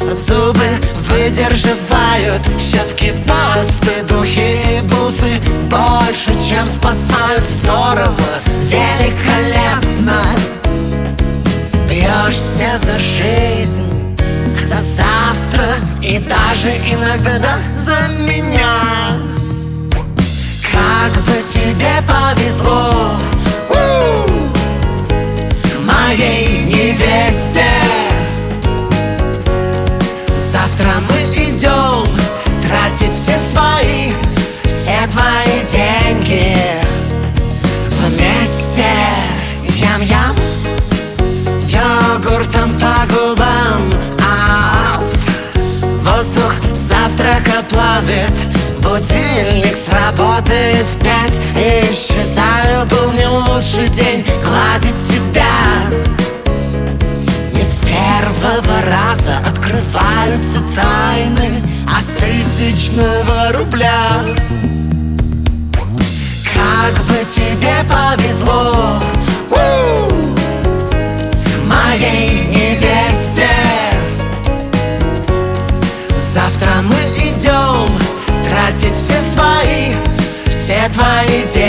Зубы выдерживают щетки, пасты, духи и бусы. Больше, чем спасают, здорово, великолепно. Бьешься за жизнь, за завтра и даже иногда за меня. Как бы тебе повезло, моей невесте. Завтра мы идем тратить все твои деньги вместе. Ям-ям, йогуртом по губам. Воздух завтрака плавит, будильник сработает в 5. Исчезаю, был не лучший день гладить тебя. Не с первого раза открываются тайны, а с 1000 рубля. Как бы тебе повезло, моей невесте. Завтра мы идем тратить все твои деньги